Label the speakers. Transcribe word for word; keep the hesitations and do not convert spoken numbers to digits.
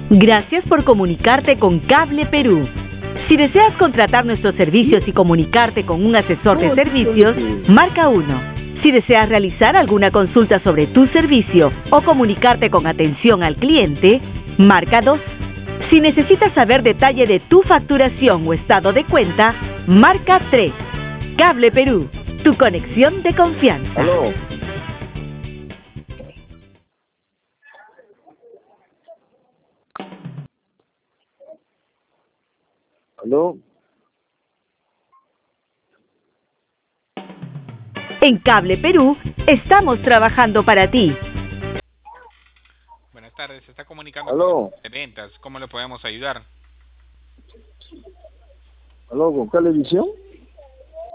Speaker 1: Gracias por comunicarte con Cable Perú. Si deseas contratar nuestros servicios y comunicarte con un asesor de servicios, marca uno. Si deseas realizar alguna consulta sobre tu servicio o comunicarte con atención al cliente, marca dos. Si necesitas saber detalle de tu facturación o estado de cuenta, marca tres. Cable Perú, tu conexión de confianza.
Speaker 2: Aló. Aló.
Speaker 1: En Cable Perú, estamos trabajando para ti.
Speaker 3: Buenas tardes, se está comunicando
Speaker 2: Aló.
Speaker 3: con de ventas. ¿Cómo le podemos ayudar?
Speaker 2: Aló, ¿con Calevisión?